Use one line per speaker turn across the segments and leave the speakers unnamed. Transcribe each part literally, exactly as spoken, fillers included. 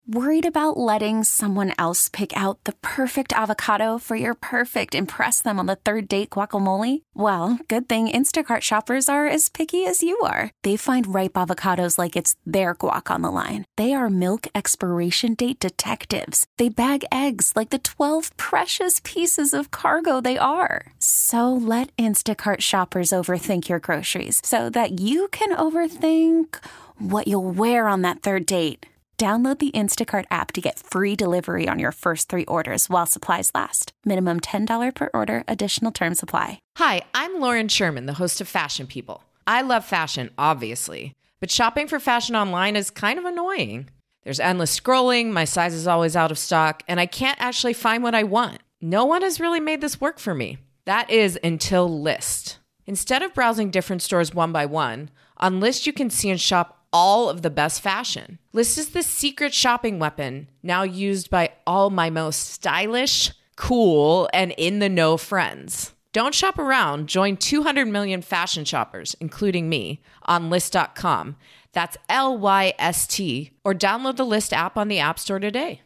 Worried about letting someone else pick out the perfect avocado for your perfect impress them on the third date guacamole? Well, good thing Instacart shoppers are as picky as you are. They find ripe avocados like it's their guac on the line. They are milk expiration date detectives. They bag eggs like the twelve precious pieces of cargo they are. So let Instacart shoppers overthink your groceries so that you can overthink what you'll wear on that third date. Download the Instacart app to get free delivery on your first three orders while supplies last. Minimum ten dollars per order. Additional terms apply.
Hi, I'm Lauren Sherman, the host of Fashion People. I love fashion, obviously, but shopping for fashion online is kind of annoying. There's endless scrolling, my size is always out of stock, and I can't actually find what I want. No one has really made this work for me. That is until Lyst. Instead of browsing different stores one by one, on Lyst you can see and shop all of the best fashion. Lyst is the secret shopping weapon now used by all my most stylish, cool, and in-the-know friends. Don't shop around. Join two hundred million fashion shoppers, including me, on Lyst dot com. That's L Y S T. Or download the Lyst app on the App Store today.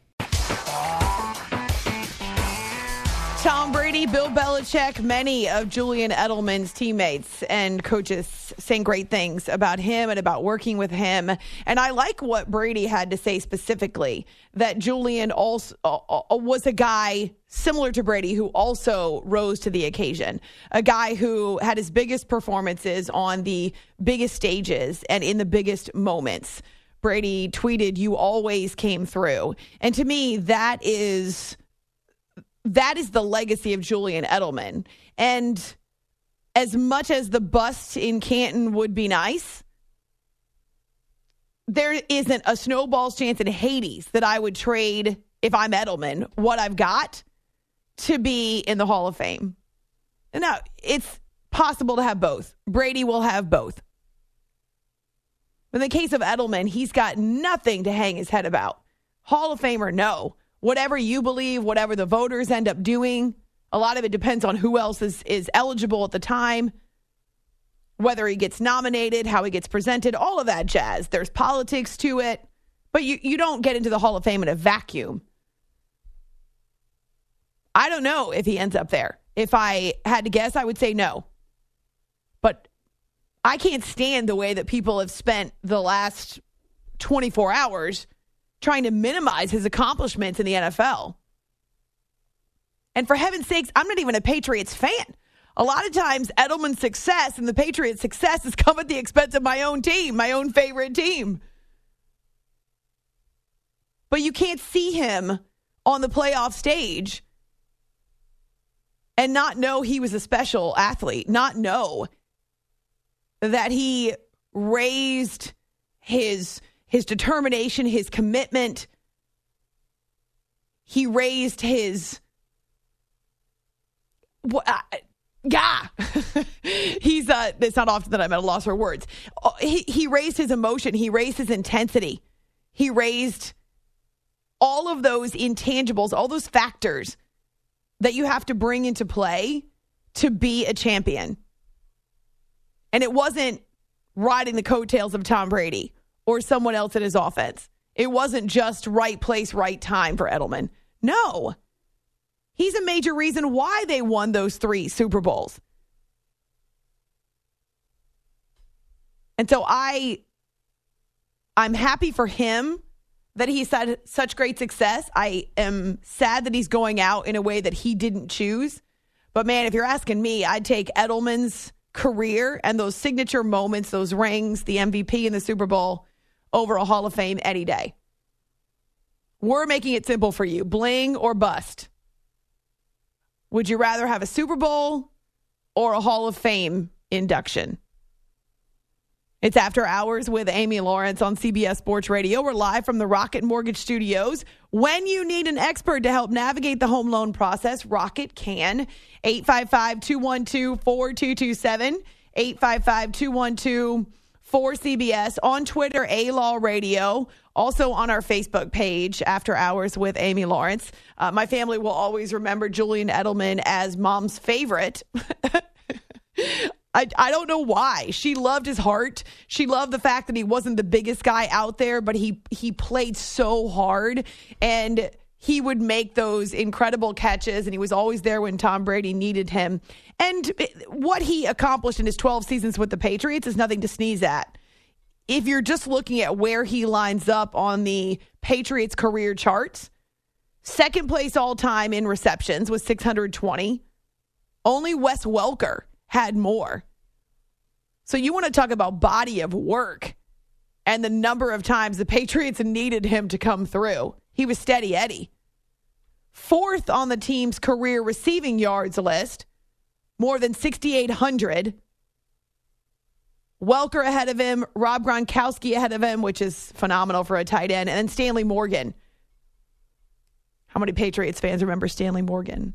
Tom Brady, Bill Belichick, many of Julian Edelman's teammates and coaches saying great things about him and about working with him. And I like what Brady had to say specifically, that Julian also uh, was a guy similar to Brady who also rose to the occasion, a guy who had his biggest performances on the biggest stages and in the biggest moments. Brady tweeted, "You always came through." And to me, that is... That is the legacy of Julian Edelman. And as much as the bust in Canton would be nice, there isn't a snowball's chance in Hades that I would trade, if I'm Edelman, what I've got to be in the Hall of Fame. Now, it's possible to have both. Brady will have both. In the case of Edelman, he's got nothing to hang his head about. Hall of Famer, no. Whatever you believe, whatever the voters end up doing, a lot of it depends on who else is, is eligible at the time, whether he gets nominated, how he gets presented, all of that jazz. There's politics to it, but you, you don't get into the Hall of Fame in a vacuum. I don't know if he ends up there. If I had to guess, I would say no. But I can't stand the way that people have spent the last twenty-four hours trying to minimize his accomplishments in the N F L. And for heaven's sakes, I'm not even a Patriots fan. A lot of times, Edelman's success and the Patriots' success has come at the expense of my own team, my own favorite team. But you can't see him on the playoff stage and not know he was a special athlete, not know that he raised his His determination, his commitment. He raised his... Uh, yeah. He's, uh, it's not often that I'm at a loss for words. He, he raised his emotion. He raised his intensity. He raised all of those intangibles, all those factors that you have to bring into play to be a champion. And it wasn't riding the coattails of Tom Brady or someone else in his offense. It wasn't just right place, right time for Edelman. No. He's a major reason why they won those three Super Bowls. And so I, I'm happy for him that he's had such great success. I am sad that he's going out in a way that he didn't choose. But man, if you're asking me, I'd take Edelman's career and those signature moments, those rings, the M V P in the Super Bowl, over a Hall of Fame any day. We're making it simple for you. Bling or bust. Would you rather have a Super Bowl or a Hall of Fame induction? It's After Hours with Amy Lawrence on C B S Sports Radio. We're live from the Rocket Mortgage Studios. When you need an expert to help navigate the home loan process, Rocket can. eight five five, two one two, four two two seven. eight five five, two one two, four C B S. On Twitter, A-Law Radio. Also on our Facebook page, After Hours with Amy Lawrence. Uh, my family will always remember Julian Edelman as mom's favorite. I, I don't know why. She loved his heart. She loved the fact that he wasn't the biggest guy out there, but he he played so hard, and he would make those incredible catches, and he was always there when Tom Brady needed him. And what he accomplished in his twelve seasons with the Patriots is nothing to sneeze at. If you're just looking at where he lines up on the Patriots career charts, second place all time in receptions with six hundred twenty. Only Wes Welker had more. So you want to talk about body of work and the number of times the Patriots needed him to come through. He was steady Eddie. Fourth on the team's career receiving yards list, more than sixty-eight hundred. Welker ahead of him, Rob Gronkowski ahead of him, which is phenomenal for a tight end, and then Stanley Morgan. How many Patriots fans remember Stanley Morgan?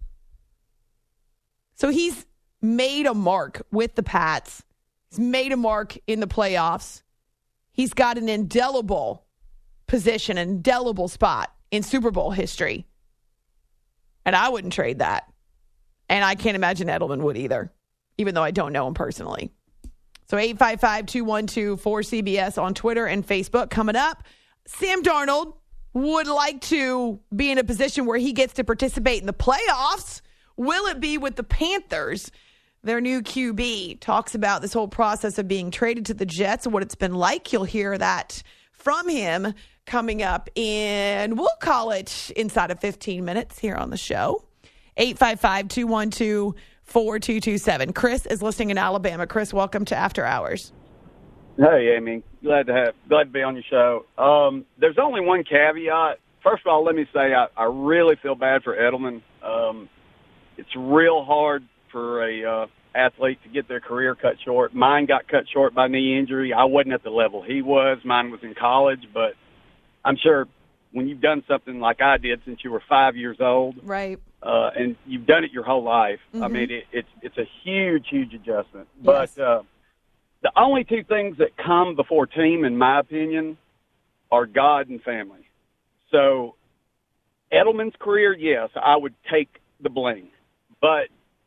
So he's made a mark with the Pats. He's made a mark in the playoffs. He's got an indelible position, an indelible spot in Super Bowl history. And I wouldn't trade that. And I can't imagine Edelman would either, even though I don't know him personally. So eight five five, two one two, four C B S on Twitter and Facebook. Coming up, Sam Darnold would like to be in a position where he gets to participate in the playoffs. Will it be with the Panthers? Their new Q B talks about this whole process of being traded to the Jets and what it's been like. You'll hear that from him coming up in, we'll call it inside of fifteen minutes here on the show. eight five five, two one two, four two two seven. Chris is listening in Alabama. Chris, welcome to After Hours.
Hey, Amy. Glad to have, glad to be on your show. Um, there's only one caveat. First of all, let me say I, I really feel bad for Edelman. Um, it's real hard for a uh, athlete to get their career cut short. Mine got cut short by knee injury. I wasn't at the level he was. Mine was in college, but I'm sure when you've done something like I did since you were five years old,
right,
uh, and you've done it your whole life, mm-hmm. I mean, it, it's it's a huge, huge adjustment. Yes. But uh, the only two things that come before team, in my opinion, are God and family. So Edelman's career, yes, I would take the bling. But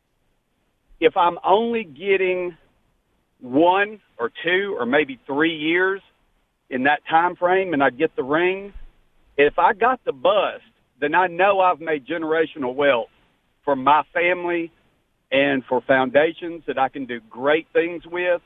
if I'm only getting one or two or maybe three years in that time frame and I get the ring, if I got the bust, then I know I've made generational wealth for my family and for foundations that I can do great things with.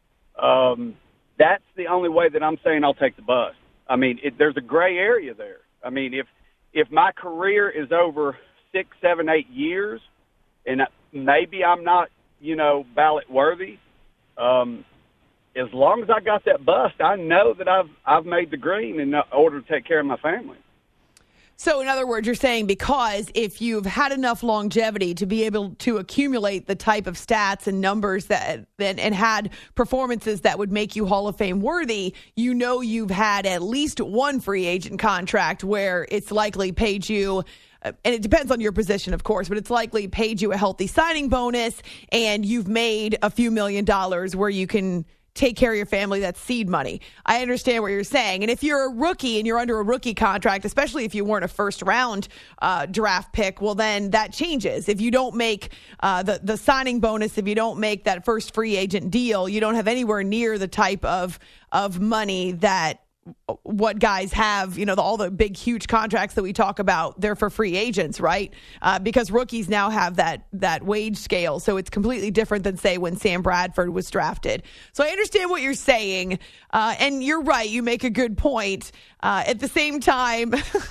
Um, that's the only way that I'm saying I'll take the bust. I mean, it, there's a gray area there. I mean, if if my career is over six, seven, eight years, and maybe I'm not, you know, ballot worthy, um, as long as I got that bust, I know that I've I've made the green in order to take care of my family.
So, in other words, you're saying because if you've had enough longevity to be able to accumulate the type of stats and numbers that and, and had performances that would make you Hall of Fame worthy, you know you've had at least one free agent contract where it's likely paid you. And it depends on your position, of course, but it's likely paid you a healthy signing bonus and you've made a few million dollars where you can take care of your family. That's seed money. I understand what you're saying. And if you're a rookie and you're under a rookie contract, especially if you weren't a first round uh, draft pick, well, then that changes. If you don't make uh, the, the signing bonus, if you don't make that first free agent deal, you don't have anywhere near the type of, of money that what guys have, you know, the, all the big, huge contracts that we talk about, they're for free agents, right? Uh, because rookies now have that that wage scale. So it's completely different than, say, when Sam Bradford was drafted. So I understand what you're saying. Uh, and you're right. You make a good point. Uh, at the same time,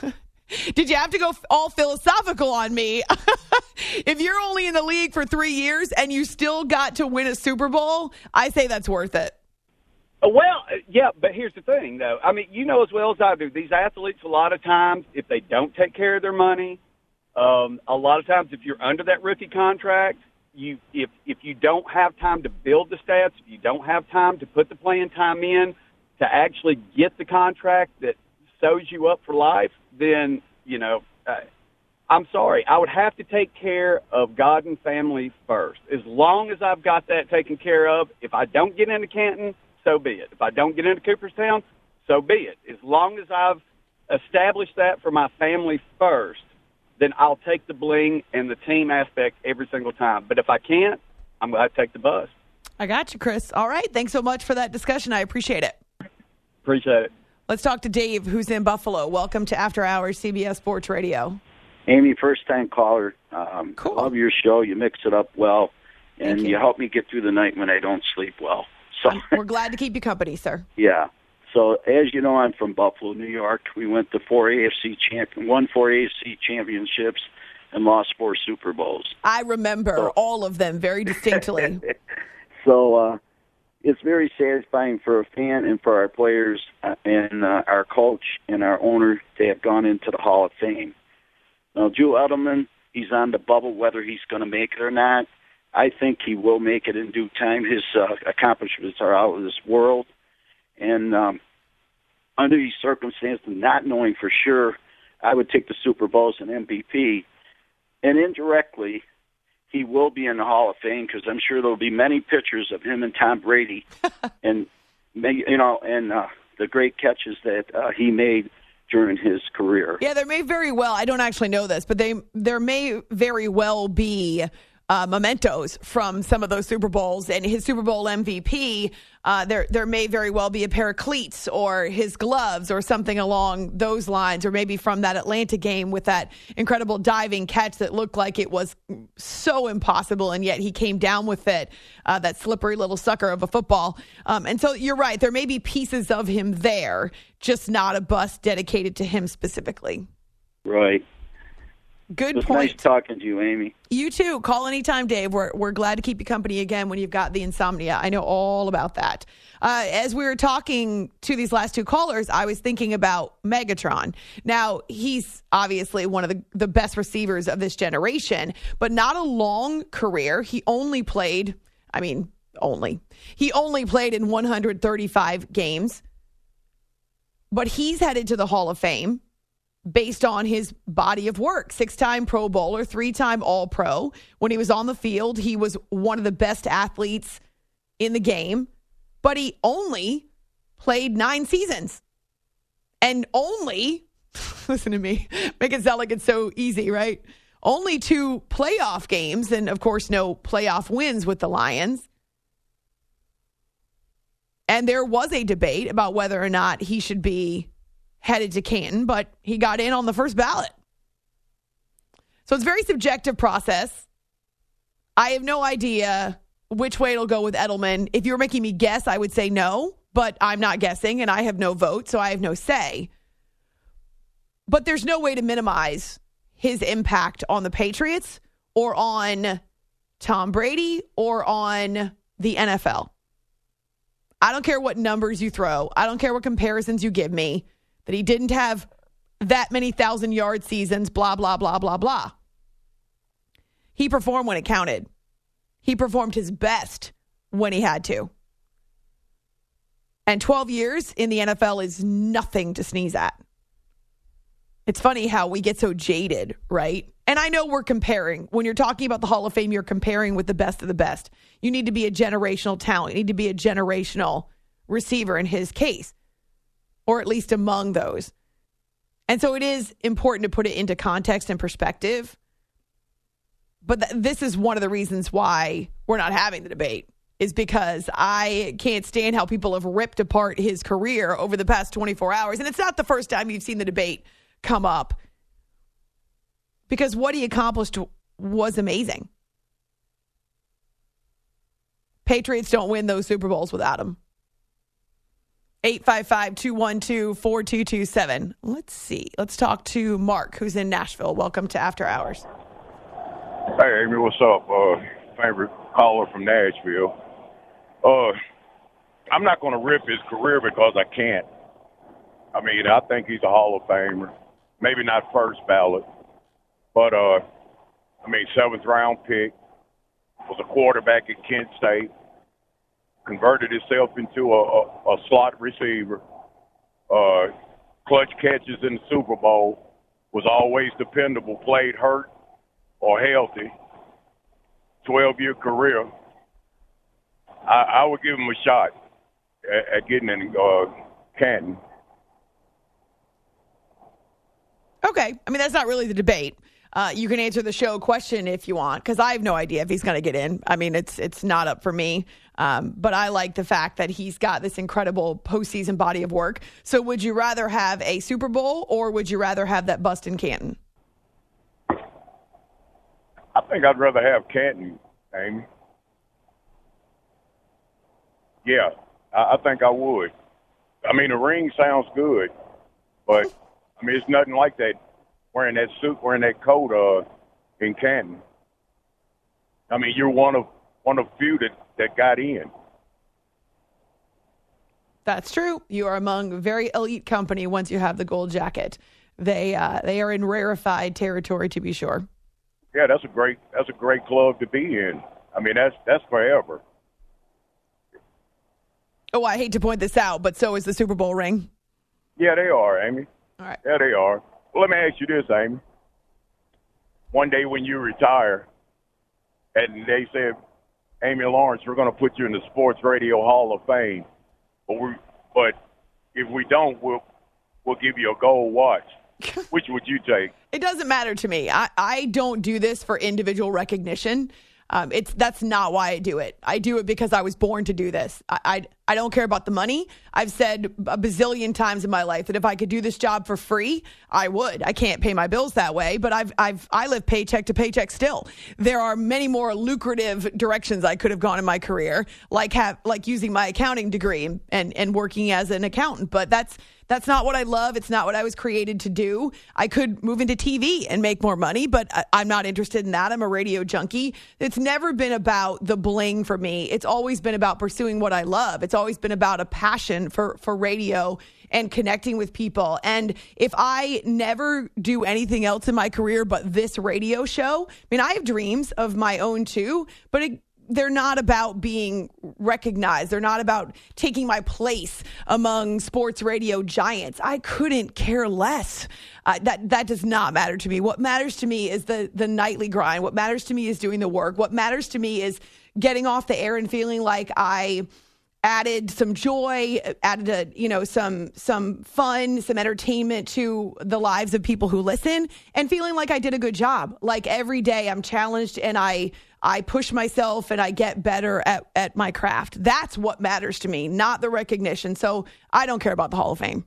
did you have to go all philosophical on me? If you're only in the league for three years and you still got to win a Super Bowl, I say that's worth it.
Well, yeah, but here's the thing, though. I mean, you know as well as I do, these athletes, a lot of times, if they don't take care of their money, um, a lot of times if you're under that rookie contract, you if if you don't have time to build the stats, if you don't have time to put the playing time in to actually get the contract that sews you up for life, then, you know, uh, I'm sorry. I would have to take care of God and family first. As long as I've got that taken care of, if I don't get into Canton, so be it. If I don't get into Cooperstown, so be it. As long as I've established that for my family first, then I'll take the bling and the team aspect every single time. But if I can't, I'm going to take the bus.
I got you, Chris. All right. Thanks so much for that discussion. I appreciate it.
Appreciate it.
Let's talk to Dave, who's in Buffalo. Welcome to After Hours C B S Sports Radio.
Amy, first-time caller. Um,
Cool.
I love your show. You mix it up well, and
Thank you.
you help me get through the night when I don't sleep well. So,
We're glad to keep you company, sir.
yeah. So, as you know, I'm from Buffalo, New York. We went to four A F C champion, won four A F C championships, and lost four Super Bowls.
I remember
So-
all of them very distinctly.
So, uh, it's very satisfying for a fan and for our players uh, and uh, our coach and our owner to have gone into the Hall of Fame. Now, Joe Edelman, he's on the bubble, whether he's going to make it or not. I think he will make it in due time. His uh, accomplishments are out of this world. And um, under these circumstances, not knowing for sure, I would take the Super Bowls and M V P. And indirectly, he will be in the Hall of Fame because I'm sure there'll be many pictures of him and Tom Brady, and you know, and uh, the great catches that uh, he made during his career.
Yeah, there may very well, I don't actually know this, but they there may very well be uh, mementos from some of those Super Bowls, and his Super Bowl M V P, uh, there there may very well be a pair of cleats or his gloves or something along those lines, or maybe from that Atlanta game with that incredible diving catch that looked like it was so impossible, and yet he came down with it, uh, that slippery little sucker of a football. Um, and so you're right, there may be pieces of him there, just not a bust dedicated to him specifically.
Right.
Good
It's
point.
nice talking to you, Amy.
You too. Call anytime, Dave. We're we're glad to keep you company again when you've got the insomnia. I know all about that. Uh, as we were talking to these last two callers, I was thinking about Megatron. Now, he's obviously one of the, the best receivers of this generation, but not a long career. He only played, I mean, only. He only played in one hundred thirty-five games, but he's headed to the Hall of Fame based on his body of work. Six-time Pro Bowler, three-time All-Pro. When he was on the field, he was one of the best athletes in the game, but he only played nine seasons. And only, listen to me, make it sound like it's so easy, right? Only two playoff games, and of course, no playoff wins with the Lions. And there was a debate about whether or not he should be headed to Canton, but he got in on the first ballot. So it's a very subjective process. I have no idea which way it'll go with Edelman. If you were making me guess, I would say no, but I'm not guessing, and I have no vote, so I have no say. But there's no way to minimize his impact on the Patriots or on Tom Brady or on the N F L. I don't care what numbers you throw. I don't care what comparisons you give me. That he didn't have that many thousand yard seasons, blah, blah, blah, blah, blah. He performed when it counted. He performed his best when he had to. And twelve years in the N F L is nothing to sneeze at. It's funny how we get so jaded, right? And I know we're comparing. When you're talking about the Hall of Fame, you're comparing with the best of the best. You need to be a generational talent. You need to be a generational receiver in his case, or at least among those. And so it is important to put it into context and perspective. But th- this is one of the reasons why we're not having the debate, is because I can't stand how people have ripped apart his career over the past twenty-four hours. And it's not the first time you've seen the debate come up, because what he accomplished was amazing. Patriots don't win those Super Bowls without him. eight five five, two one two, four two two seven. Let's see. Let's talk to Mark, who's in Nashville. Welcome to After Hours.
Hey, Amy, what's up? Uh, favorite caller from Nashville. Uh, I'm not going to rip his career because I can't. I mean, I think he's a Hall of Famer. Maybe not first ballot, but, uh, I mean, seventh round pick, was a quarterback at Kent State, converted himself into a, a, a slot receiver, uh, clutch catches in the Super Bowl, was always dependable, played hurt or healthy, twelve-year career. I, I would give him a shot at, at getting in uh, Canton.
Okay. I mean, that's not really the debate. Uh, you can answer the show question if you want, because I have no idea if he's going to get in. I mean, it's it's not up for me. Um, but I like the fact that he's got this incredible postseason body of work. So would you rather have a Super Bowl or would you rather have that bust in Canton?
I think I'd rather have Canton, Amy. Yeah, I, I think I would. I mean, the ring sounds good, but, I mean, it's nothing like that, wearing that suit, wearing that coat uh, in Canton. I mean, you're one of one of few that, that got in.
That's true. You are among very elite company once you have the gold jacket. They uh, they are in rarefied territory, to be sure.
Yeah, that's a great that's a great club to be in. I mean, that's that's forever.
Oh, I hate to point this out, but so is the Super Bowl ring.
Yeah, they are, Amy.
All right.
Yeah, they are. Well, let me ask you this, Amy. One day when you retire, and they said, Amy Lawrence, we're going to put you in the Sports Radio Hall of Fame, but we, but if we don't, we'll we'll give you a gold watch. Which would you take?
It doesn't matter to me. I, I don't do this for individual recognition. Um, it's that's not why I do it. I do it because I was born to do this. I, I I don't care about the money. I've said a bazillion times in my life that if I could do this job for free, I would. I can't pay my bills that way, but I've I've I live paycheck to paycheck still. There are many more lucrative directions I could have gone in my career, like have like using my accounting degree and and, and working as an accountant. But that's That's not what I love. It's not what I was created to do. I could move into T V and make more money, but I, I'm not interested in that. I'm a radio junkie. It's never been about the bling for me. It's always been about pursuing what I love. It's always been about a passion for, for radio and connecting with people. And if I never do anything else in my career but this radio show, I mean, I have dreams of my own too, but it, they're not about being recognized. They're not about taking my place among sports radio giants. I couldn't care less. Uh, that that does not matter to me. What matters to me is the the nightly grind. What matters to me is doing the work. What matters to me is getting off the air and feeling like I added some joy, added a, you know, some some fun, some entertainment to the lives of people who listen, and feeling like I did a good job. Like every day I'm challenged and I I push myself and I get better at, at my craft. That's what matters to me, not the recognition. So I don't care about the Hall of Fame.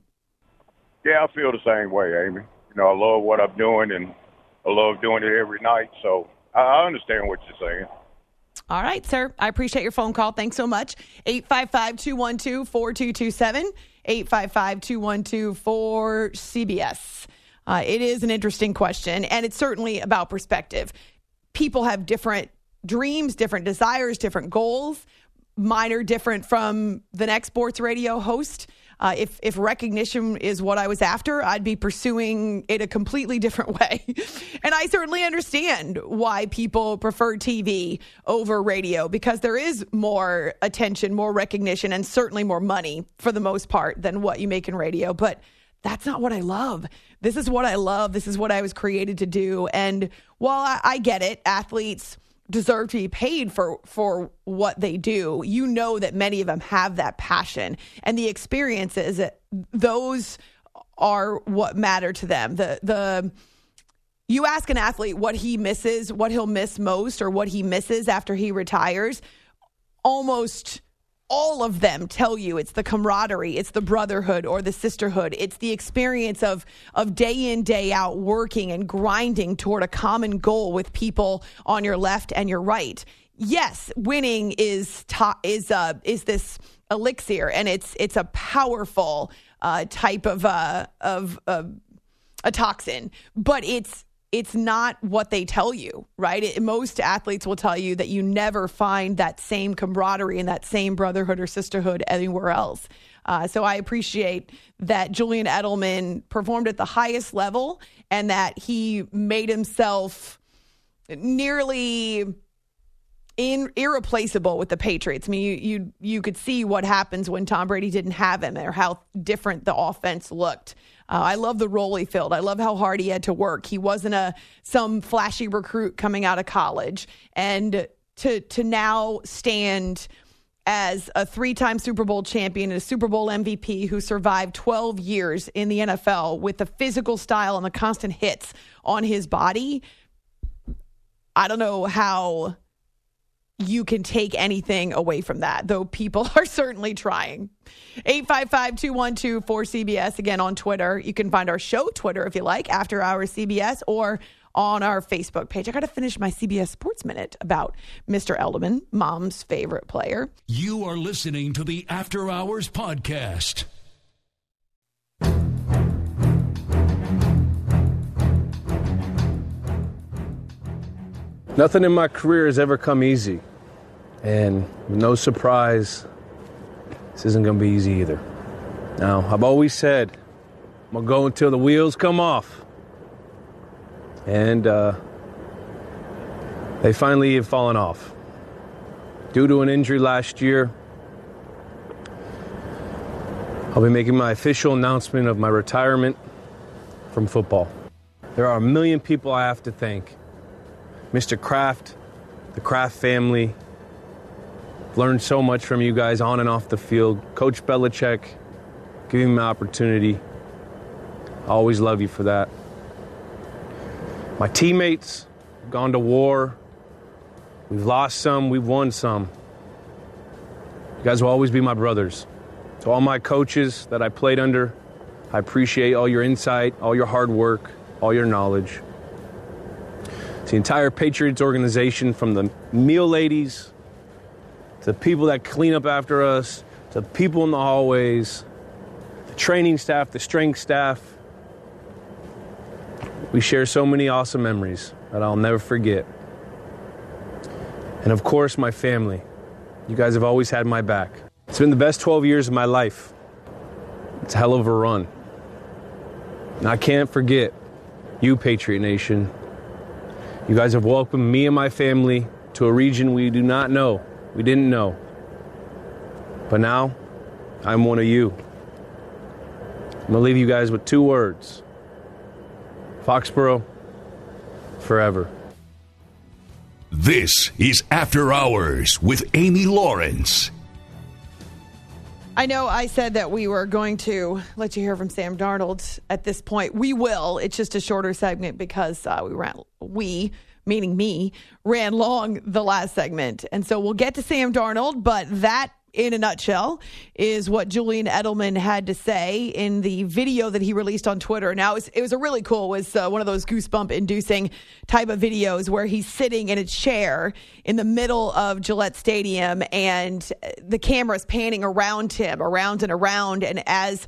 Yeah, I feel the same way, Amy. You know, I love what I'm doing and I love doing it every night. So I understand what you're saying.
All right, sir. I appreciate your phone call. Thanks so much. eight five five, two one two, four two two seven, eight five five, two one two, four C B S. Uh, it is an interesting question, and it's certainly about perspective. People have different dreams, different desires, different goals. Mine are different from the next sports radio host. Uh, if if recognition is what I was after, I'd be pursuing it a completely different way. And I certainly understand why people prefer T V over radio, because there is more attention, more recognition, and certainly more money for the most part than what you make in radio. But that's not what I love. This is what I love. This is what I was created to do. And while I, I get it, athletes deserve to be paid for for what they do, you know that many of them have that passion and the experiences, those are what matter to them. The the you ask an athlete what he misses, what he'll miss most, or what he misses after he retires, almost all of them tell you it's the camaraderie, it's the brotherhood or the sisterhood. It's the experience of of day in, day out working and grinding toward a common goal with people on your left and your right. Yes, winning is to, is uh, is this elixir, and it's it's a powerful uh, type of uh, of uh, a toxin, but it's It's not what they tell you, right? It, most athletes will tell you that you never find that same camaraderie and that same brotherhood or sisterhood anywhere else. Uh, so I appreciate that Julian Edelman performed at the highest level and that he made himself nearly in, irreplaceable with the Patriots. I mean, you, you you could see what happens when Tom Brady didn't have him or how different the offense looked. Uh, I love the role he filled. I love how hard he had to work. He wasn't a some flashy recruit coming out of college. And to to now stand as a three-time Super Bowl champion and a Super Bowl M V P who survived twelve years in the N F L with the physical style and the constant hits on his body, I don't know how you can take anything away from that, though people are certainly trying. eight five five, two one two, four C B S. Again, on Twitter. You can find our show Twitter if you like, After Hours C B S, or on our Facebook page. I got to finish my C B S Sports Minute about Mister Edelman, Mom's favorite player.
You are listening to the After Hours Podcast.
Nothing in my career has ever come easy. And no surprise, this isn't going to be easy either. Now, I've always said, I'm going to go until the wheels come off. And uh, they finally have fallen off. Due to an injury last year, I'll be making my official announcement of my retirement from football. There are a million people I have to thank. Mister Kraft, the Kraft family. I've learned so much from you guys on and off the field. Coach Belichick, giving me an opportunity. I always love you for that. My teammates have gone to war. We've lost some, we've won some. You guys will always be my brothers. To all my coaches that I played under, I appreciate all your insight, all your hard work, all your knowledge. The entire Patriots organization, from the meal ladies to the people that clean up after us, to the people in the hallways, the training staff, the strength staff. We share so many awesome memories that I'll never forget. And of course, my family. You guys have always had my back. It's been the best twelve years of my life. It's a hell of a run. And I can't forget you, Patriot Nation. You guys have welcomed me and my family to a region we do not know, we didn't know. But now, I'm one of you. I'm going to leave you guys with two words. Foxborough, forever.
This is After Hours with Amy Lawrence.
I know I said that we were going to let you hear from Sam Darnold at this point. We will. It's just a shorter segment because uh, we ran, we, meaning me, ran long the last segment. And so we'll get to Sam Darnold, but that, in a nutshell, is what Julian Edelman had to say in the video that he released on Twitter. Now, it was, it was a really cool, it was uh, one of those goosebump-inducing type of videos where he's sitting in a chair in the middle of Gillette Stadium, and the camera's panning around him, around and around, and as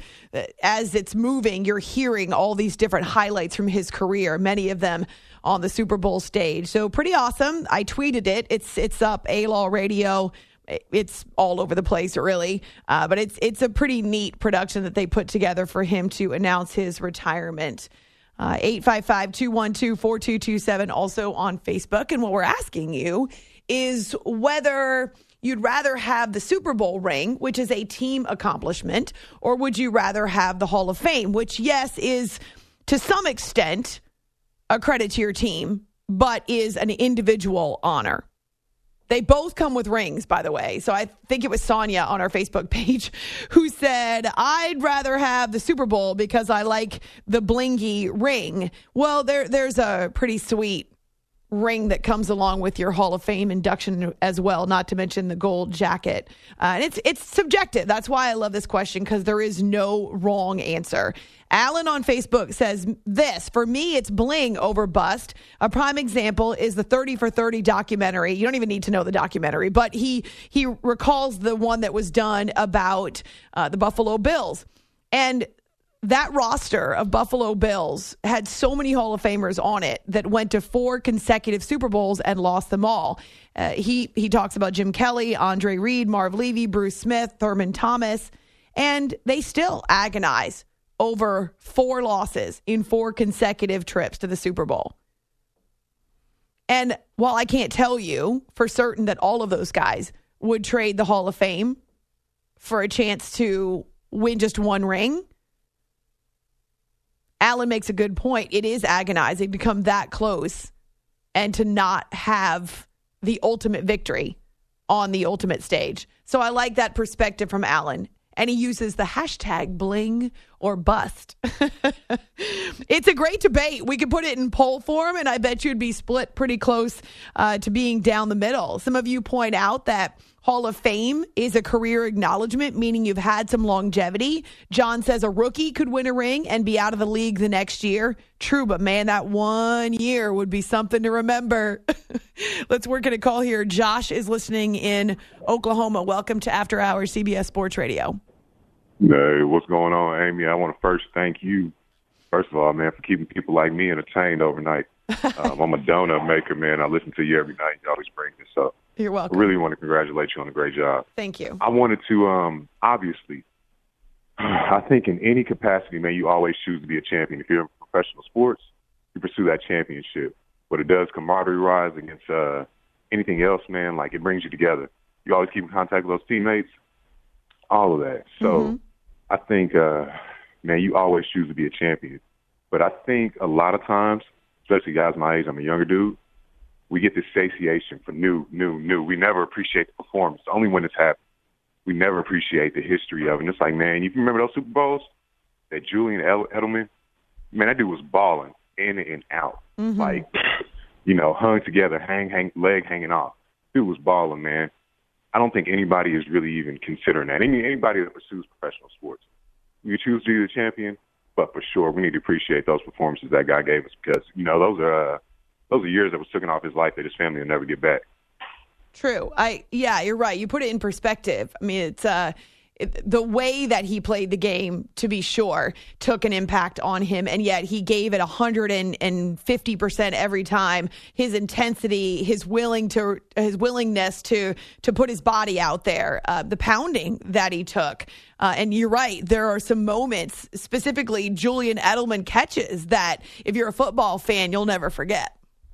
as it's moving, you're hearing all these different highlights from his career, many of them on the Super Bowl stage. So pretty awesome. I tweeted it. It's it's up, A-Law Radio. It's all over the place, really. Uh, but it's it's a pretty neat production that they put together for him to announce his retirement. Uh, eight five five, two one two, four two two seven, also on Facebook. And what we're asking you is whether you'd rather have the Super Bowl ring, which is a team accomplishment, or would you rather have the Hall of Fame, which, yes, is to some extent a credit to your team, but is an individual honor. They both come with rings, by the way. So I think it was Sonia on our Facebook page who said, I'd rather have the Super Bowl because I like the blingy ring. Well, there, there's a pretty sweet ring that comes along with your Hall of Fame induction as well, not to mention the gold jacket. Uh, and it's it's subjective. That's why I love this question, because there is no wrong answer. Alan on Facebook says this, for me, it's bling over bust. A prime example is the thirty for thirty documentary. You don't even need to know the documentary, but he he recalls the one that was done about uh, the Buffalo Bills. And that roster of Buffalo Bills had so many Hall of Famers on it that went to four consecutive Super Bowls and lost them all. Uh, he he talks about Jim Kelly, Andre Reed, Marv Levy, Bruce Smith, Thurman Thomas, and they still agonize over four losses in four consecutive trips to the Super Bowl. And while I can't tell you for certain that all of those guys would trade the Hall of Fame for a chance to win just one ring, Alan makes a good point. It is agonizing to come that close and to not have the ultimate victory on the ultimate stage. So I like that perspective from Alan. And he uses the hashtag bling or bust. It's a great debate. We could put it in poll form, and I bet you'd be split pretty close uh, to being down the middle. Some of you point out that Hall of Fame is a career acknowledgement, meaning you've had some longevity. John says a rookie could win a ring and be out of the league the next year. True, but man, that one year would be something to remember. Let's work at a call here. Josh is listening in Oklahoma. Welcome to After Hours C B S Sports Radio.
Hey, what's going on, Amy? I want to first thank you, first of all, man, for keeping people like me entertained overnight. um, I'm a donut maker, man. I listen to you every night. You always bring this up.
You're welcome.
I really want to congratulate you on a great job.
Thank you.
I wanted to, um, obviously, I think in any capacity, man, you always choose to be a champion. If you're in professional sports, you pursue that championship. What it does, camaraderie-wise, against uh, anything else, man, like it brings you together. You always keep in contact with those teammates, all of that. So mm-hmm. I think, uh, man, you always choose to be a champion. But I think a lot of times, especially guys my age, I'm a younger dude, we get this satiation for new, new, new. We never appreciate the performance, only when it's happened. We never appreciate the history of it. And it's like, man, you remember those Super Bowls? That Julian Edelman, man, that dude was balling in and out. Mm-hmm. Like, you know, hung together, hang, hang, leg hanging off. Dude was balling, man. I don't think anybody is really even considering that. Any, anybody that pursues professional sports. You choose to be the champion, but for sure, we need to appreciate those performances that guy gave us because, you know, those are uh, those are years that was taken off his life that his family will never get back.
True. I yeah, you're right. You put it in perspective. I mean, it's uh, it, the way that he played the game, to be sure, took an impact on him, and yet he gave it one hundred fifty percent every time. His intensity, his willing to, his willingness to to put his body out there, uh, the pounding that he took. Uh, and you're right. There are some moments, specifically Julian Edelman catches, that if you're a football fan, you'll never forget.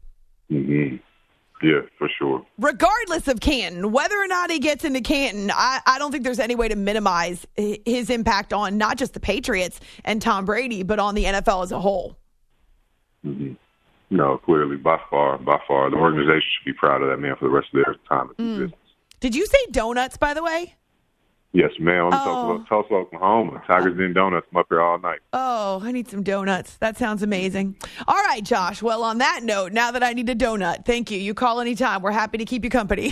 Mm-hmm. Yeah, for sure.
Regardless of Canton, whether or not he gets into Canton, I, I don't think there's any way to minimize his impact on not just the Patriots and Tom Brady, but on the N F L as a whole.
Mm-hmm. No, clearly, by far, by far. The organization should be proud of that man for the rest of their time in mm. business.
Did you say donuts, by the way?
Yes, ma'am. I'm
oh.
in Tulsa, Oklahoma. Tigers Den Donuts. I'm up here all night.
Oh, I need some donuts. That sounds amazing. All right, Josh. Well, on that note, now that I need a donut, thank you. You call anytime. We're happy to keep you company.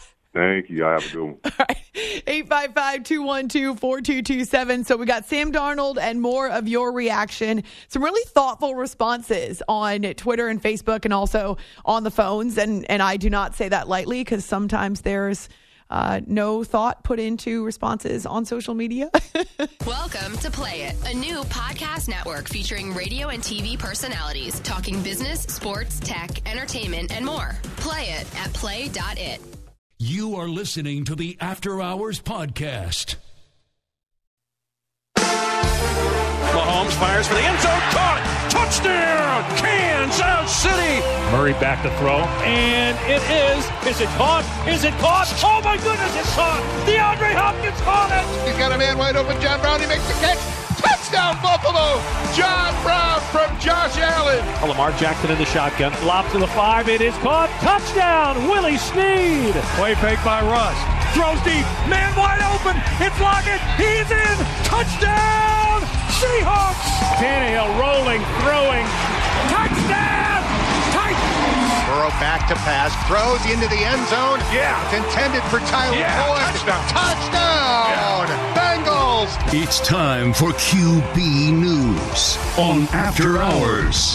Thank you. I have a good one.
All right. eight five five, two one two, four two two seven. So we got Sam Darnold and more of your reaction. Some really thoughtful responses on Twitter and Facebook and also on the phones. And, and I do not say that lightly because sometimes there's Uh, no thought put into responses on social media.
Welcome to Play It, a new podcast network featuring radio and T V personalities talking business, sports, tech, entertainment, and more. Play it at play dot it.
You are listening to the After Hours Podcast.
Mahomes fires for the end zone. Caught! Touchdown! Kansas City! Murray back to throw, and it is. Is it caught? Is it caught? Oh, my goodness, it's caught! DeAndre Hopkins caught it!
He's got a man wide open. John Brown, he makes the catch. Touchdown, Buffalo! John Brown from Josh Allen.
Lamar Jackson in the shotgun. Lob to the five. It is caught. Touchdown, Willie Snead! Play fake by Russ. Throws deep. Man wide open. It's Lockett. He's in. Touchdown, Seahawks! Tannehill rolling, throwing. Touchdown! Titans!
Burrow back to pass. Throws into the end zone.
Yeah.
It's intended for Tyler
yeah.
Boyd.
Touchdown.
Touchdown! Yeah. Bengals!
It's time for Q B News on After Hours.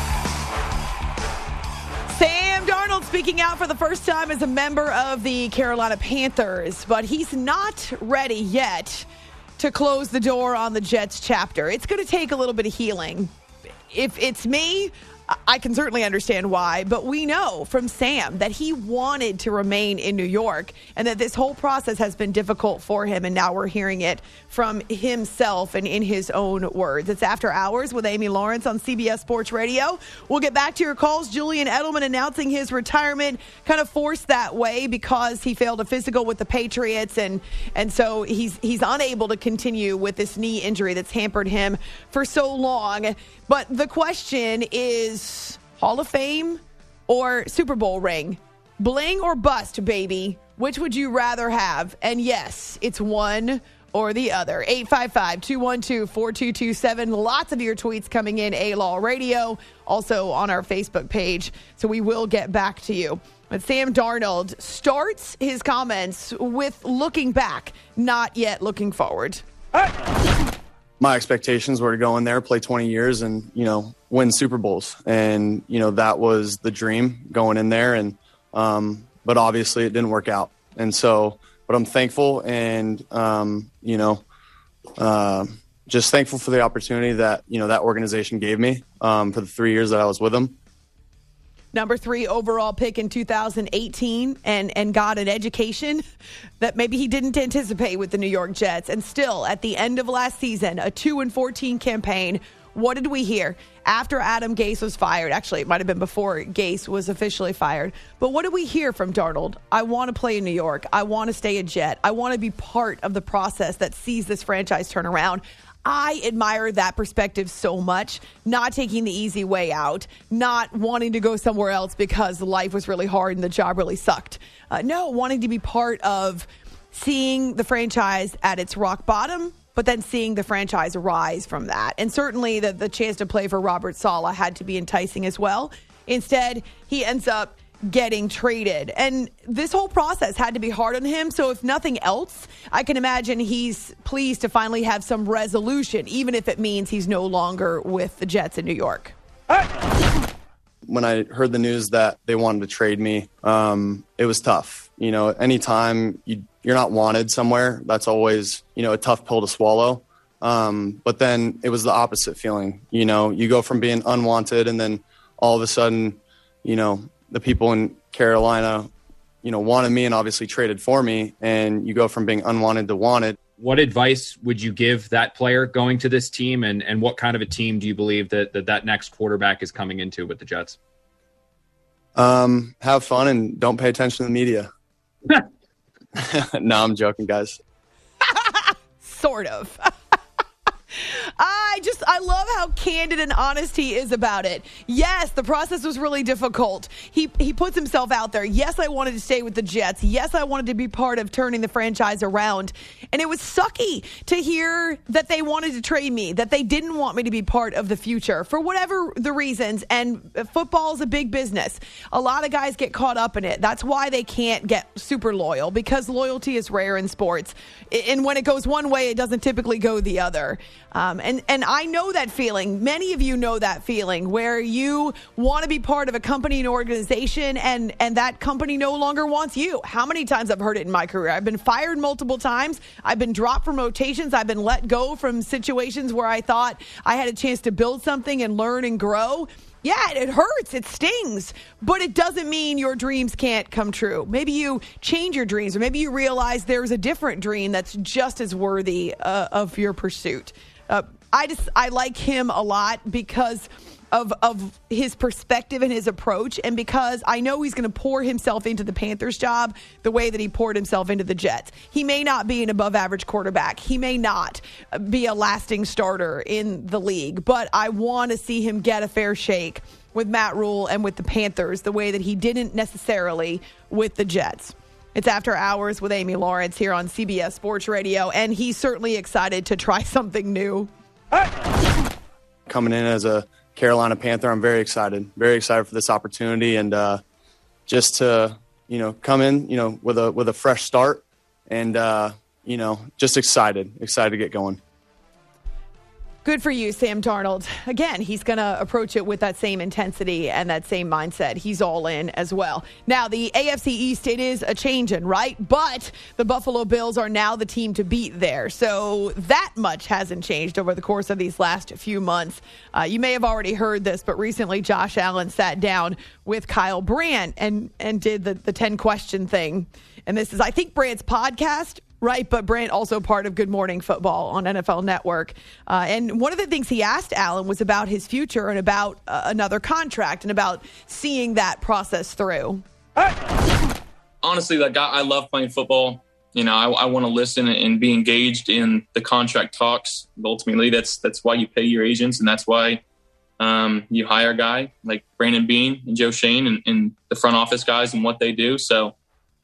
Sam Darnold speaking out for the first time as a member of the Carolina Panthers, but he's not ready yet to close the door on the Jets chapter. It's going to take a little bit of healing. If it's me, I can certainly understand why, but we know from Sam that he wanted to remain in New York and that this whole process has been difficult for him, and now we're hearing it from himself and in his own words. It's After Hours with Amy Lawrence on C B S Sports Radio. We'll get back to your calls. Julian Edelman announcing his retirement, kind of forced that way because he failed a physical with the Patriots, and and so he's he's unable to continue with this knee injury that's hampered him for so long. But the question is, Hall of Fame or Super Bowl ring? Bling or bust, baby? Which would you rather have? And yes, it's one or the other. eight five five, two one two, four two two seven. Lots of your tweets coming in, A-Law Radio, also on our Facebook page. So we will get back to you. But Sam Darnold starts his comments with looking back, not yet looking forward.
My expectations were to go in there, play twenty years, and, you know, win Super Bowls. And, you know, that was the dream going in there. And, um, but obviously it didn't work out. And so, but I'm thankful and, um, you know, uh, just thankful for the opportunity that, you know, that organization gave me um, for the three years that I was with them.
Number three overall pick in two thousand eighteen and, and got an education that maybe he didn't anticipate with the New York Jets. And still, at the end of last season, a two and fourteen campaign. What did we hear after Adam Gase was fired? Actually, it might have been before Gase was officially fired. But what did we hear from Darnold? I want to play in New York. I want to stay a Jet. I want to be part of the process that sees this franchise turn around. I admire that perspective so much, not taking the easy way out, not wanting to go somewhere else because life was really hard and the job really sucked. Uh, no, wanting to be part of seeing the franchise at its rock bottom, but then seeing the franchise rise from that. And certainly the, the chance to play for Robert Saleh had to be enticing as well. Instead, he ends up getting traded. And this whole process had to be hard on him. So if nothing else, I can imagine he's pleased to finally have some resolution, even if it means he's no longer with the Jets in New York.
When I heard the news that they wanted to trade me, um, it was tough. You know, anytime you, you're not wanted somewhere, that's always, you know, a tough pill to swallow. Um, but then it was the opposite feeling. You know, you go from being unwanted and then all of a sudden, you know, the people in Carolina, you know, wanted me and obviously traded for me, and you go from being unwanted to wanted.
What advice would you give that player going to this team, and, and what kind of a team do you believe that, that that next quarterback is coming into with the Jets?
Um, have fun and don't pay attention to the media. No, I'm joking, guys.
Sort of. I just, I love how candid and honest he is about it. Yes, the process was really difficult. He he puts himself out there. Yes, I wanted to stay with the Jets. Yes, I wanted to be part of turning the franchise around. And it was sucky to hear that they wanted to trade me, that they didn't want me to be part of the future for whatever the reasons. And football is a big business. A lot of guys get caught up in it. That's why they can't get super loyal, because loyalty is rare in sports. And when it goes one way, it doesn't typically go the other. Um, and, and I know that feeling. Many of you know that feeling where you want to be part of a company and organization and, and that company no longer wants you. How many times I've heard it in my career? I've been fired multiple times. I've been dropped from rotations. I've been let go from situations where I thought I had a chance to build something and learn and grow. Yeah, it hurts. It stings. But it doesn't mean your dreams can't come true. Maybe you change your dreams, or maybe you realize there's a different dream that's just as worthy uh, of your pursuit. Uh, I just I like him a lot because of of his perspective and his approach, and because I know he's going to pour himself into the Panthers job the way that he poured himself into the Jets. He may not be an above average quarterback. He may not be a lasting starter in the league, but I want to see him get a fair shake with Matt Rule and with the Panthers the way that he didn't necessarily with the Jets. It's After Hours with Amy Lawrence here on C B S Sports Radio, and he's certainly excited to try something new.
Coming in as a Carolina Panther, I'm very excited, very excited for this opportunity, and uh, just to, you know, come in, you know, with a with a fresh start, and uh, you know, just excited, excited to get going.
Good for you, Sam Darnold. Again, he's going to approach it with that same intensity and that same mindset. He's all in as well. Now, the A F C East, it is a changing, right? But the Buffalo Bills are now the team to beat there. So that much hasn't changed over the course of these last few months. Uh, you may have already heard this, but recently Josh Allen sat down with Kyle Brandt and, and did the, the ten-question thing. And this is, I think, Brandt's podcast. Right, but Brandt also part of Good Morning Football on N F L Network. Uh, and one of the things he asked Allen was about his future and about uh, another contract and about seeing that process through.
Honestly, like I, I love playing football. You know, I, I want to listen and be engaged in the contract talks. Ultimately, that's that's why you pay your agents, and that's why um, you hire a guy like Brandon Beane and Joe Shane and, and the front office guys and what they do. So.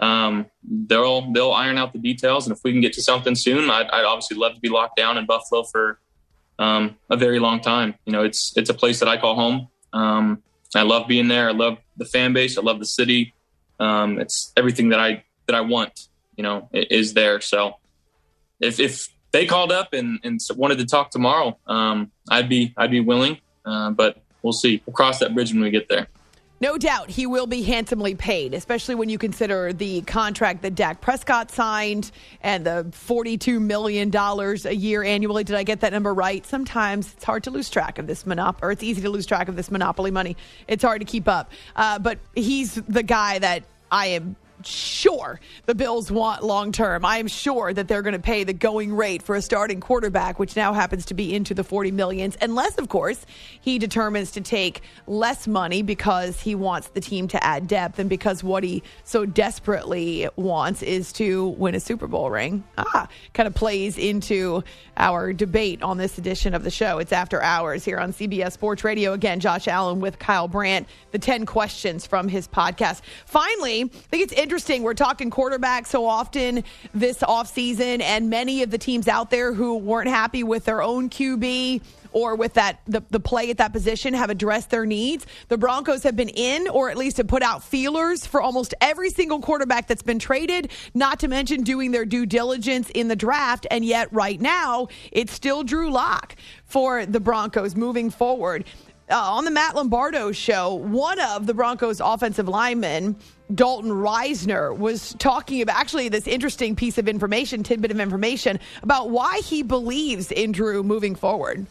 um, they'll they'll iron out the details. And if we can get to something soon, I'd, I'd obviously love to be locked down in Buffalo for um, a very long time. You know, it's it's a place that I call home. Um, I love being there. I love the fan base. I love the city. Um, it's everything that I that I want. You know, is there. So if if they called up and, and wanted to talk tomorrow, um, I'd be I'd be willing. Uh, but we'll see. We'll cross that bridge when we get there.
No doubt he will be handsomely paid, especially when you consider the contract that Dak Prescott signed and the forty-two million dollars a year annually. Did I get that number right? Sometimes it's hard to lose track of this monopoly, or it's easy to lose track of this monopoly money. It's hard to keep up. Uh, but he's the guy that I am sure the Bills want long term. I am sure that they're going to pay the going rate for a starting quarterback, which now happens to be into the forty millions, unless, of course, he determines to take less money because he wants the team to add depth and because what he so desperately wants is to win a Super Bowl ring. Ah, kind of plays into our debate on this edition of the show. It's After Hours here on C B S Sports Radio. Again, Josh Allen with Kyle Brandt, the ten questions from his podcast. Finally, I think it's interesting. We're talking quarterback so often this offseason, and many of the teams out there who weren't happy with their own Q B or with that the, the play at that position have addressed their needs. The Broncos have been in, or at least have put out feelers for almost every single quarterback that's been traded, not to mention doing their due diligence in the draft. And yet right now, it's still Drew Lock for the Broncos moving forward. Uh, on the Matt Lombardo show, one of the Broncos offensive linemen, Dalton Reisner, was talking about actually this interesting piece of information, tidbit of information about why he believes in Drew moving forward.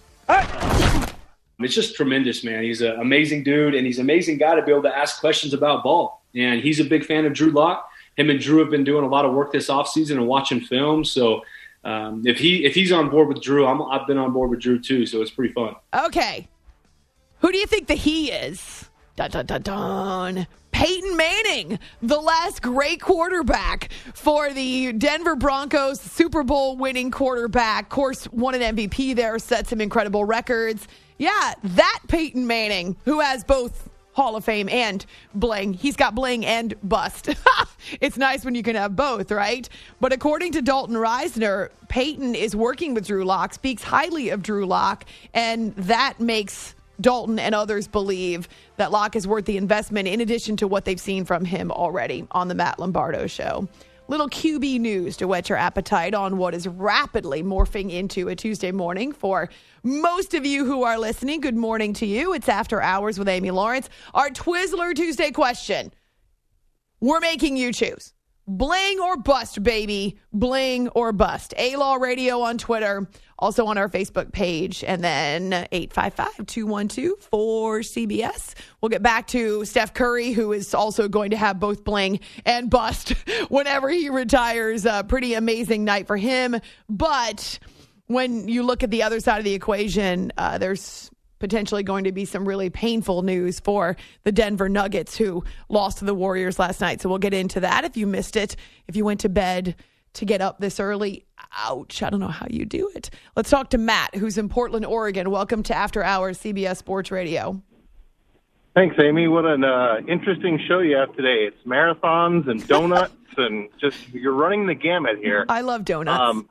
It's just tremendous, man. He's an amazing dude, and he's an amazing guy to be able to ask questions about ball. And he's a big fan of Drew Lock. Him and Drew have been doing a lot of work this offseason and watching film. So um, if he if he's on board with Drew, I'm, I've been on board with Drew too. So it's pretty fun.
Okay. Who do you think the he is? Dun, dun, dun, dun. Peyton Manning, the last great quarterback for the Denver Broncos, Super Bowl winning quarterback. Of course, won an M V P there, set some incredible records. Yeah, that Peyton Manning, who has both Hall of Fame and bling. He's got bling and bust. It's nice when you can have both, right? But according to Dalton Reisner, Peyton is working with Drew Lock, speaks highly of Drew Lock, and that makes Dalton and others believe that Lock is worth the investment in addition to what they've seen from him already on the Matt Lombardo show. Little Q B news to whet your appetite on what is rapidly morphing into a Tuesday morning for most of you who are listening. Good morning to you. It's After Hours with Amy Lawrence. Our Twizzler Tuesday question. We're making you choose. Bling or bust, baby. Bling or bust. A-Law Radio on Twitter, also on our Facebook page, and then eight five five, two one two, four C B S. We'll get back to Steph Curry, who is also going to have both bling and bust whenever he retires. A pretty amazing night for him. But when you look at the other side of the equation, uh, there's potentially going to be some really painful news for the Denver Nuggets, who lost to the Warriors last night. So we'll get into that. If you missed it, if you went to bed to get up this early, ouch, I don't know how you do it. Let's talk to Matt, who's in Portland, Oregon. Welcome to After Hours, C B S Sports Radio.
Thanks, Amy. What an uh, interesting show you have today. It's marathons and donuts and just, you're running the gamut here.
I love donuts.
Um,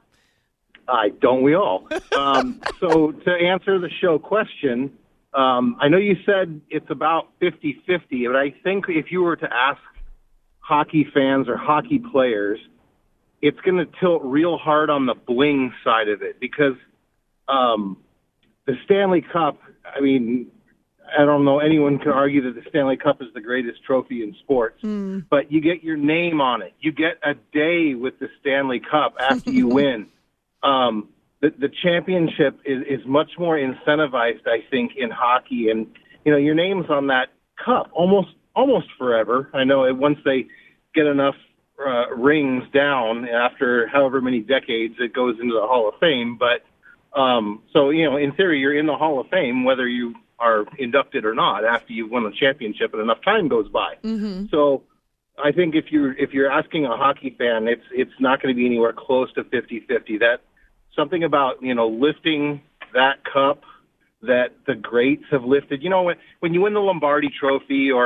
I don't we all. Um, so to answer the show question, um, I know you said it's about fifty-fifty, but I think if you were to ask hockey fans or hockey players, it's going to tilt real hard on the bling side of it because um, the Stanley Cup, I mean, I don't know, anyone can argue that the Stanley Cup is the greatest trophy in sports, mm. but you get your name on it. You get a day with the Stanley Cup after you win. Um, the, the championship is, is much more incentivized, I think, in hockey. And, you know, your name's on that cup almost almost forever. I know it, once they get enough uh, rings down after however many decades, it goes into the Hall of Fame. But um, so, you know, in theory, you're in the Hall of Fame, whether you are inducted or not, after you've won the championship and enough time goes by. Mm-hmm. So I think if you're, if you're asking a hockey fan, it's, it's not going to be anywhere close to fifty-fifty. That, something about, you know, lifting that cup that the greats have lifted. You know, when, when you win the Lombardi Trophy or, or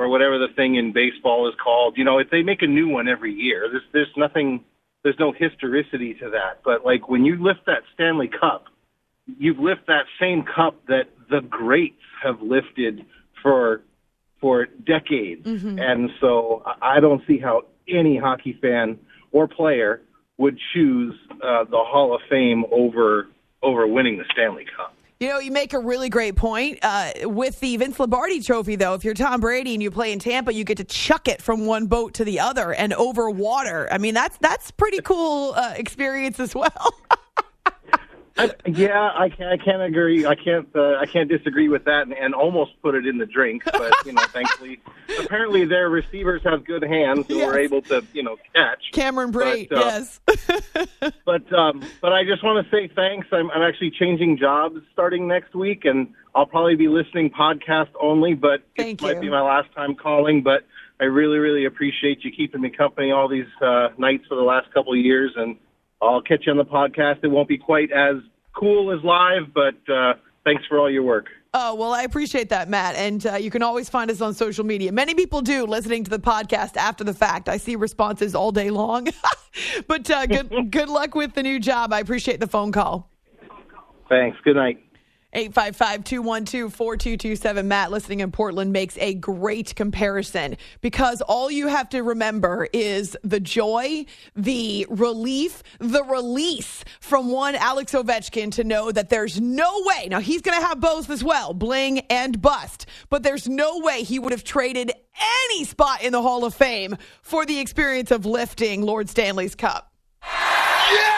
or whatever the thing in baseball is called. You know, if they make a new one every year, there's there's nothing, there's no historicity to that. But like when you lift that Stanley Cup, you lift that same cup that the greats have lifted for for decades. Mm-hmm. And so I don't see how any hockey fan or player would choose uh, the Hall of Fame over over winning the Stanley Cup.
You know, you make a really great point. Uh, with the Vince Lombardi trophy, though, if you're Tom Brady and you play in Tampa, you get to chuck it from one boat to the other and over water. I mean, that's that's pretty cool uh, experience as well.
I, yeah, I can't, I can't agree. I can't. Uh, I can't disagree with that, and, and almost put it in the drink. But you know, thankfully, apparently their receivers have good hands and yes. were able to, you know, catch.
Cameron Brate,
but, uh,
yes.
but um, but I just want to say thanks. I'm, I'm actually changing jobs starting next week, and I'll probably be listening podcast only. But
Thank
it
you.
might be my last time calling. But I really, really appreciate you keeping me company all these uh, nights for the last couple of years, and I'll catch you on the podcast. It won't be quite as cool as live, but uh, thanks for all your work.
Oh, well, I appreciate that, Matt. And uh, you can always find us on social media. Many people do listening to the podcast after the fact. I see responses all day long. But uh, good, good luck with the new job. I appreciate the phone call.
Thanks. Good night.
eight five five, two one two, four two two seven. Matt, listening in Portland, makes a great comparison because all you have to remember is the joy, the relief, the release from one Alex Ovechkin to know that there's no way. Now, he's going to have both as well, bling and bust, but there's no way he would have traded any spot in the Hall of Fame for the experience of lifting Lord Stanley's Cup.
Yeah!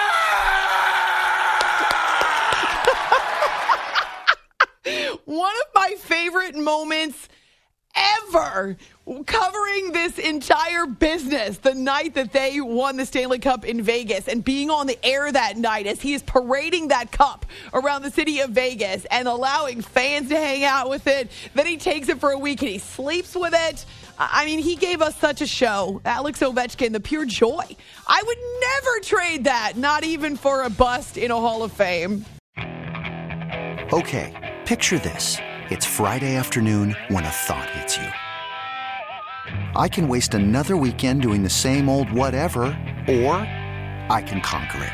One of my favorite moments ever covering this entire business, the night that they won the Stanley Cup in Vegas and being on the air that night as he is parading that cup around the city of Vegas and allowing fans to hang out with it. Then he takes it for a week and he sleeps with it. I mean, he gave us such a show. Alex Ovechkin, the pure joy. I would never trade that, not even for a bust in a Hall of Fame.
Okay. Picture this. It's Friday afternoon when a thought hits you. I can waste another weekend doing the same old whatever, or I can conquer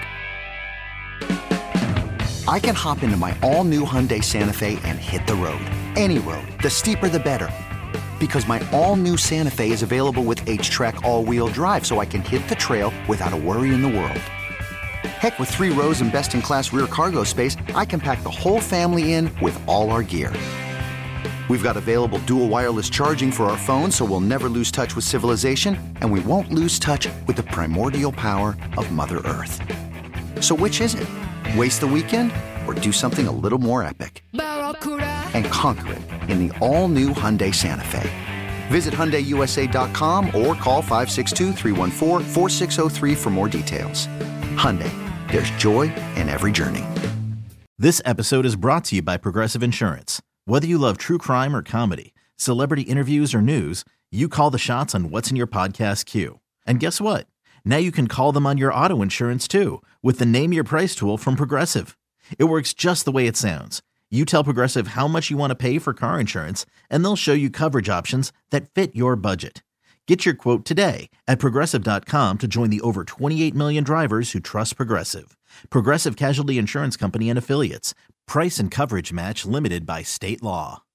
it. I can hop into my all-new Hyundai Santa Fe and hit the road. Any road. The steeper, the better. Because my all-new Santa Fe is available with H-Track all-wheel drive, so I can hit the trail without a worry in the world. Heck, with three rows and best-in-class rear cargo space, I can pack the whole family in with all our gear. We've got available dual wireless charging for our phones, so we'll never lose touch with civilization, and we won't lose touch with the primordial power of Mother Earth. So which is it? Waste the weekend or do something a little more epic? And conquer it in the all-new Hyundai Santa Fe. Visit Hyundai U S A dot com or call five six two, three one four, four six zero three for more details. Hyundai, there's joy in every journey.
This episode is brought to you by Progressive Insurance. Whether you love true crime or comedy, celebrity interviews or news, you call the shots on what's in your podcast queue. And guess what? Now you can call them on your auto insurance too with the Name Your Price tool from Progressive. It works just the way it sounds. You tell Progressive how much you want to pay for car insurance, and they'll show you coverage options that fit your budget. Get your quote today at Progressive dot com to join the over twenty-eight million drivers who trust Progressive. Progressive Casualty Insurance Company and Affiliates. Price and coverage match limited by state law.